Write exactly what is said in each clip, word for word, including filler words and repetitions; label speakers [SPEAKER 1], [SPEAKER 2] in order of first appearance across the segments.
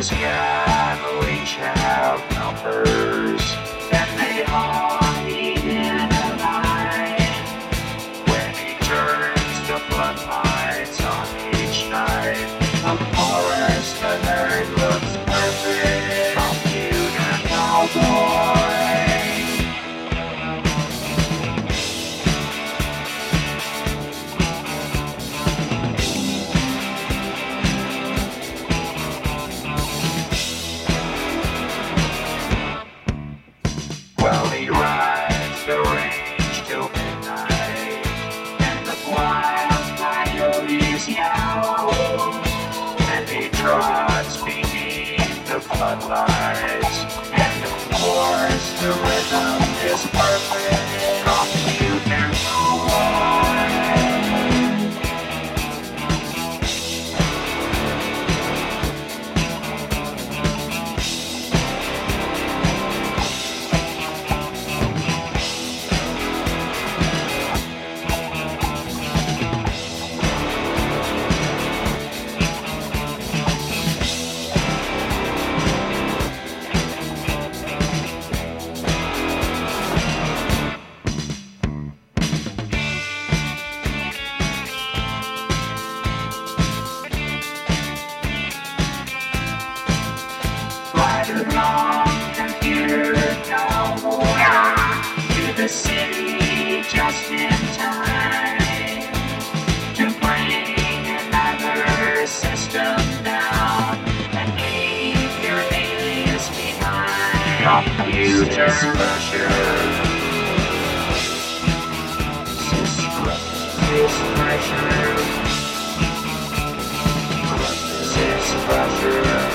[SPEAKER 1] His family have numbers, and they all need in a line. When he turns the floodlights on each night, the forest alert looks perfect. Computer cowboy. Well, he rides the range till midnight, and the wild coyotes yowl, and he trots beneath the floodlights, and of course the rhythm is perfect. Computer cowboy. Ride along, computer cowboy, to the city just in time to bring another system down and leave your alias behind. Computer pressure. Sys pressure. Sys pressure.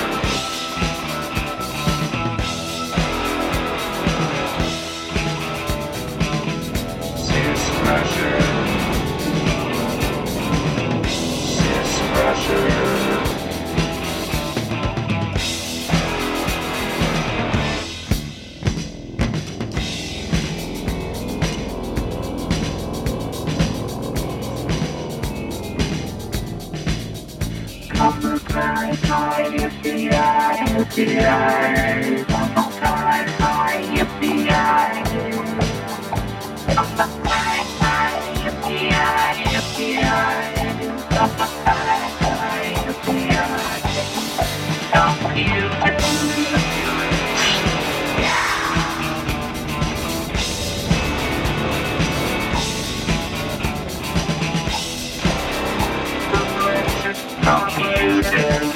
[SPEAKER 1] Pressure. Sys pressure. Come cry, cry, yippee-yi, yippee-yi. Come cry, cry, yippee-yi. Come cry, cry, yippee-yi, yippee-yi. Come cry, cry, yippee-yi. Computer. Computer.